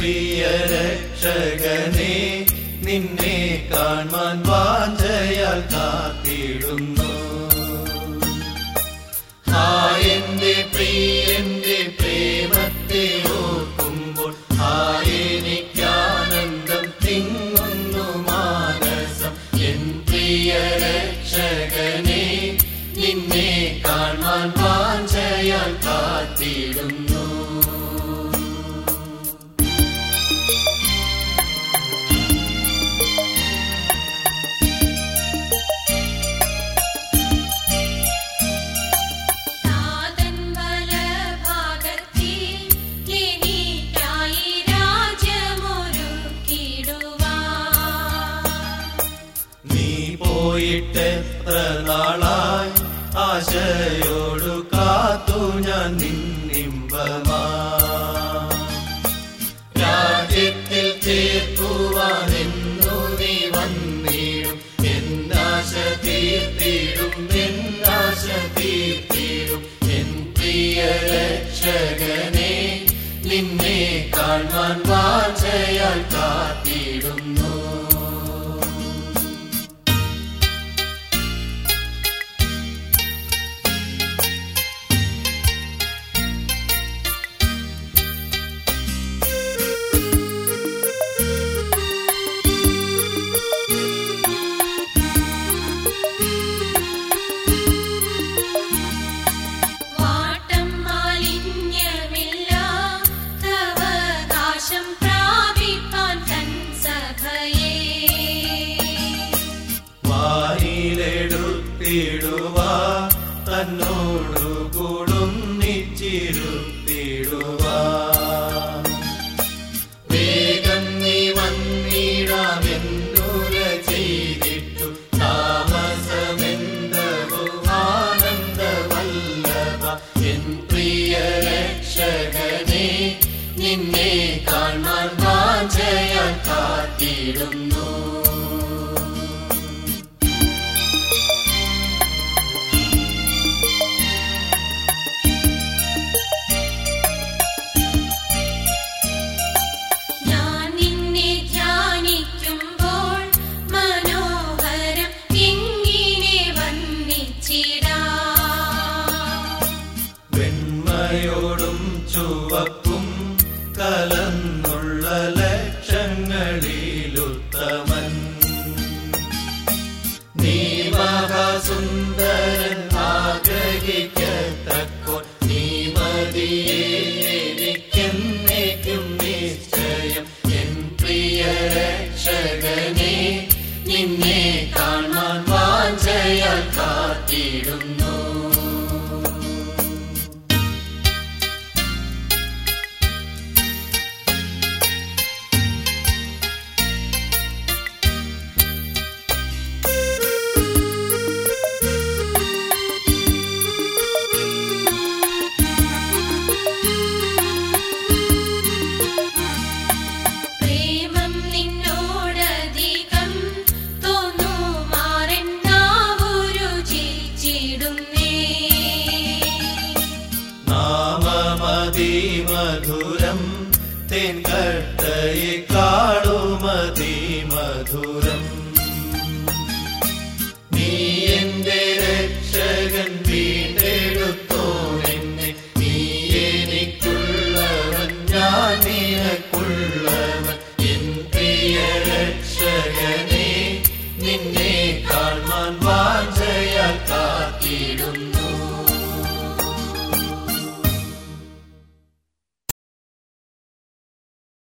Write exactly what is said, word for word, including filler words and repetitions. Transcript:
പ്രിയ രക്ഷകനെ നിന്നെ കാണാൻ വാഞ്ചയാൽ കാത്തിടുന്നു. ആ എന്റെ പ്രിയന്റെ പ്രേമത്തെ ഓർക്കുമ്പോൾ ആ എനിക്കാനന്ദം തിങ്ങുന്നു മാനസം. എൻ പ്രിയ രക്ഷകനെ നിന്നെ കാണാൻ വാഞ്ചയാൽ കാത്തിടുന്നു. പോയിട്ടെത്ര നാളായി ആശയോടു കാത്തു ഞാൻ നിന്നിമ്പമാ. രാജ്യത്തിൽ ചേർക്കുവാനെന്നു നീ വന്നിടും. എന്നാശ തീർത്തിടും എന്നാശ തീർത്തിടും. എൻ പ്രിയ രക്ഷകനെ നിന്നെ കാണാൻ വാഞ്ചയാൽ കാത്തിടുന്നു. ടുവാ തന്നോടു കൂടുന്നിച്ചിരുത്തിടുവാ. വേഗം നീ വന്നിടാമെന്നുര ചെയ്തിട്ടു താമസമെന്തവോ ആനന്ദവല്ലഭ. എൻ പ്രിയ രക്ഷകനെ നിന്നെ കാണാൻ വാഞ്ചയാൽ കാത്തിടുന്നു. വെണ്മയോടും ചുവപ്പും കലർന്നുള്ള ലക്ഷങ്ങളിലുത്തമൻ നീ മഹാസുന്ദരൻ ആഗ്രഹിക്കത്തക്കോൻ. നീ മതിയേ എനിക്കെന്നേക്കും നിശ്ചയം. എൻ പ്രിയ രക്ഷകനെ നിന്നെ കാണാൻ വാഞ്ചയാൽ കാത്തിടുന്നു. മധുരം തേൻ കട്ടയേക്കാളുമതി മധുരം. നീ എന്റെ രക്ഷകൻ വീണ്ടെടുത്തോനെന്നെ. നീ എനിക്കുള്ളവൻ ഞാൻ നിനക്കുള്ളവൻ. എൻ പ്രിയ രക്ഷകനെ നിന്നെ